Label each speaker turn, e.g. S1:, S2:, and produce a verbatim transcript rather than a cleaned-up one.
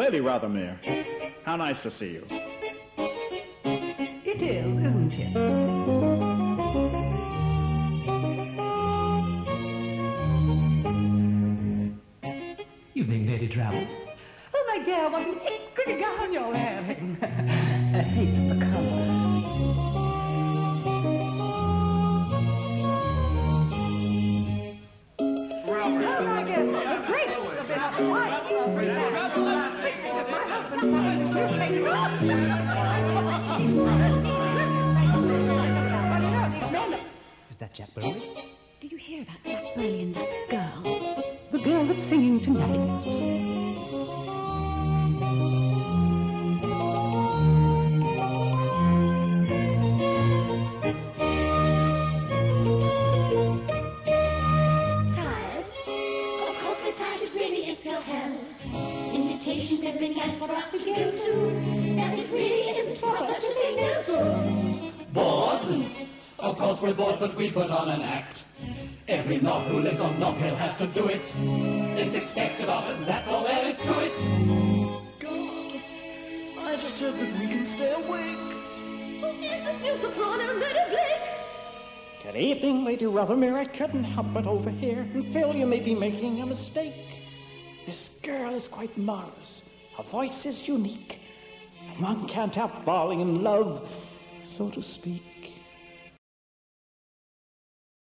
S1: Lady Rothermere, how nice to see you.
S2: It is, isn't it? Evening, Lady Travel. Oh, my dear, what an exquisite gown you're wearing. I hate the colour. Oh, my dear, the drapes have been up twice. My husband promised to make Is that Jack Burley?
S3: Did you hear about Jack Burley and that girl?
S2: The girl that's singing tonight.
S4: Tired? Of course we're tired, it really is pure hell. Invitations have been had for us to go to, that it really isn't proper to say no to.
S5: Bored? Of course we're bored, but we put on an act. Every knob who lives on Knob Hill has to do it. It's expected of us, that's all there is to it.
S6: God, I just hope that we can stay awake.
S4: Who is this new soprano, Murder Blake?
S7: Good evening, Lady Rothermere. I couldn't help but overhear and feel you may be making a mistake. This girl is quite marvelous. Her voice is unique. And one can't help falling in love, so to speak.